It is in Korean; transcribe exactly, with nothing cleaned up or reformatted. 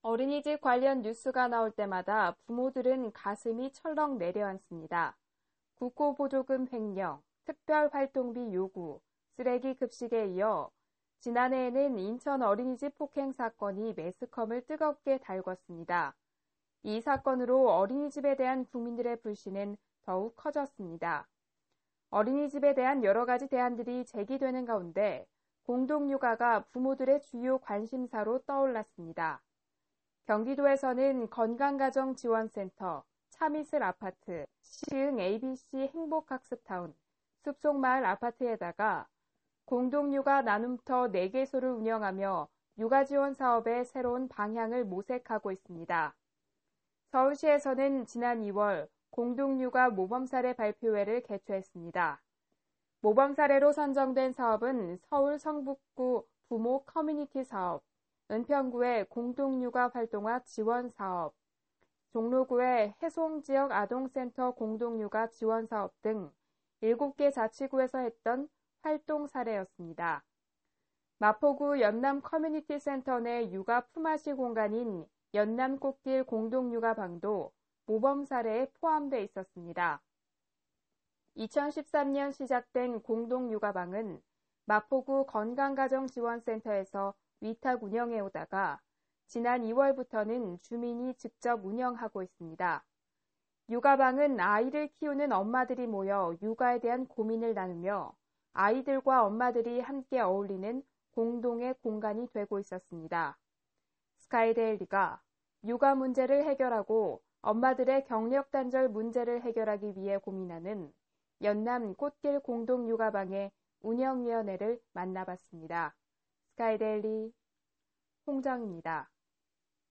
어린이집 관련 뉴스가 나올 때마다 부모들은 가슴이 철렁 내려앉습니다. 국고보조금 횡령, 특별활동비 요구, 쓰레기 급식에 이어 지난해에는 인천 어린이집 폭행 사건이 매스컴을 뜨겁게 달궜습니다. 이 사건으로 어린이집에 대한 국민들의 불신은 더욱 커졌습니다. 어린이집에 대한 여러 가지 대안들이 제기되는 가운데 공동육아가 부모들의 주요 관심사로 떠올랐습니다. 경기도에서는 건강가정지원센터, 차미슬 아파트, 시흥 에이비씨 행복학습타운, 숲속마을 아파트에다가 공동육아 나눔터 네 개소를 운영하며 육아지원 사업의 새로운 방향을 모색하고 있습니다. 서울시에서는 지난 이월 공동육아 모범사례 발표회를 개최했습니다. 모범사례로 선정된 사업은 서울 성북구 부모 커뮤니티 사업, 은평구의 공동육아 활동화 지원 사업, 종로구의 해송지역 아동센터 공동육아 지원 사업 등 일곱 개 자치구에서 했던 활동 사례였습니다. 마포구 연남 커뮤니티 센터 내 육아 품앗이 공간인 연남꽃길 공동육아방도 모범 사례에 포함돼 있었습니다. 이천십삼 년 시작된 공동육아방은 마포구 건강가정지원센터에서 위탁 운영해 오다가 지난 이월부터는 주민이 직접 운영하고 있습니다. 육아방은 아이를 키우는 엄마들이 모여 육아에 대한 고민을 나누며 아이들과 엄마들이 함께 어울리는 공동의 공간이 되고 있었습니다. 스카이데일리가 육아 문제를 해결하고 엄마들의 경력 단절 문제를 해결하기 위해 고민하는 연남 꽃길 공동육아방의 운영위원회를 만나봤습니다. 스카이데일리 홍정입니다.